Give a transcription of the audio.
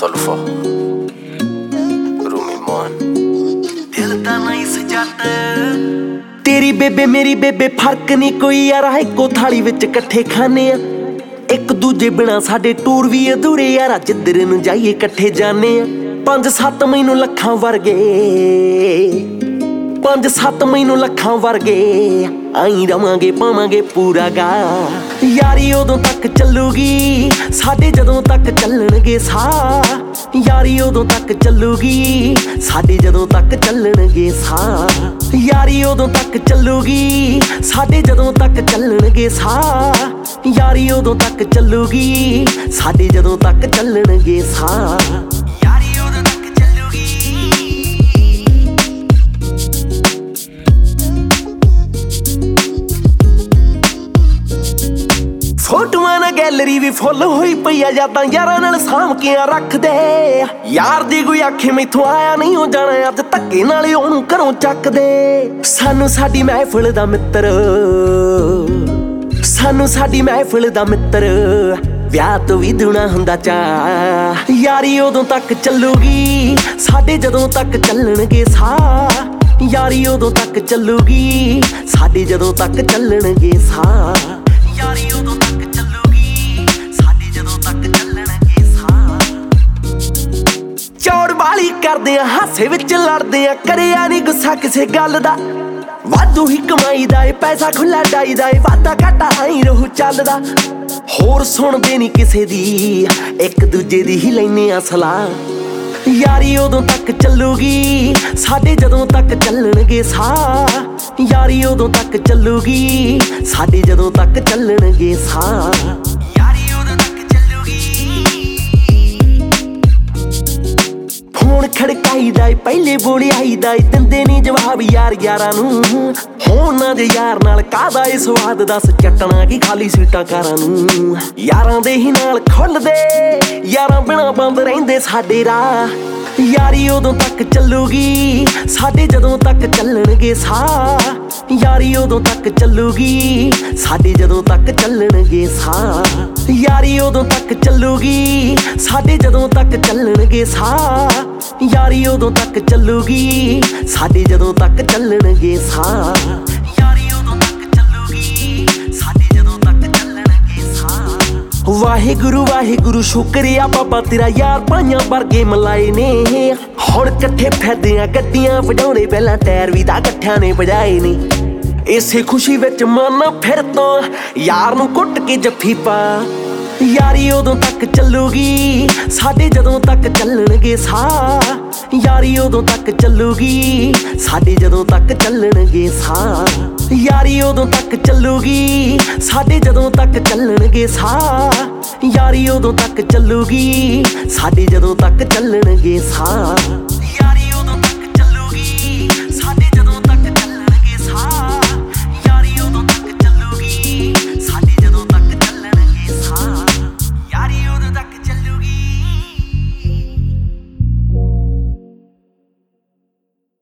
Sulfur Rumi Mohan दिल दा नहीं सजट तेरी बेबे मेरी बेबे फर्क नहीं कोई यार इक्को थाली विच कट्ठे खाने आ एक दूजे बिना साडे टूर भी अधूरे यार जिधर नूं जाइए कट्ठे जाने आ 5-7 मैनू लखां वर्गे 5-7 मैनू लखां वर्गे आई रवांगे पावांगे पूरा गा यारी उदों तक चलूगी साडे जदों तक चलणगे साह यारी उदों तक चलूगी साडे जदों तक चलणगे साह यारी उदों तक चलूगी साडे जदों तक चलणगे साह यारी उदों तक चलूगी साडे जदों तक चलणगे साह फोटोआं ना गैलरी भी फुल होई पई आ यादां यारां नाल साम के रख दे यार दी कोई आखे मैथों आया नहीं हो जाना अज धक्के नाल ओनू घरों चक दे सानू साडी महफिल दा मित्र सानू साडी महफिल दा मित्र विआह तो भी दूना हुंदा चा यारी उदों तक चलूगी साडे जदों तक चलणगे साह यारी उदों तक चलूगी साडे जदों तक चलणगे साह यारी उदों तक चलूगी साडे जदों तक चलणगे साह चौड़ वाली करदे आ हासे विच लड़दे आ करिया नहीं गुस्सा किसे गल दा वाधू ही कमाई दा पैसा खुला डाई दा वादा घाटा आई रहू चलदा होर सुणदे नहीं किसे दी एक दूजे दी ही लैने आ सलाह यारी उदों तक चलूगी साडे जदों तक चलणगे साह यारी उदों तक चलूगी साडे जदों तक चलणगे साह यारी उदों तक चलूगी फोन खड़काई दा पहले बोली आई दा दिंदे नहीं जवाब यार यारां नूं होण ना जे यार नाल कादा ए स्वाद दस चटना की खाली सीटां कारां नूं यारां दे ही नाल खुलदे यारां बिना बंद रहिंदे साडे राह यारी उदों तक चलूगी साडे जदों तक चलणगे साह यारी उदों तक चलूगी साडे जदों तक चलणगे साह यारी उदों तक चलूगी साडे जदों तक चलणगे साह यारी उदों तक चलूगी साडे जदों तक चलणगे साह यारी उदों तक चलूगी साडे जदों तक चलणगे साह वाहिगुरु शुक्रिया बाबा तेरा यार पाइयां वर्गे मलाए ने हुण कट्ठे फिरदे आ गड्डियां वजाउणे पहलां टायर भी तां कट्ठियां ने वजाए ने इसे खुशी विच मन फिर तो यार नूं कुट के जफ्फी पा यारी उदों तक चलूगी साडे जदों तक चलणगे साह यारी उदों तक चलूगी साडे जदों तक चलणगे साह यारी उदों तक चलूगी साडे जदों तक चलणगे साह यारी उदों तक चलूगी साडे जदों तक चलणगे साह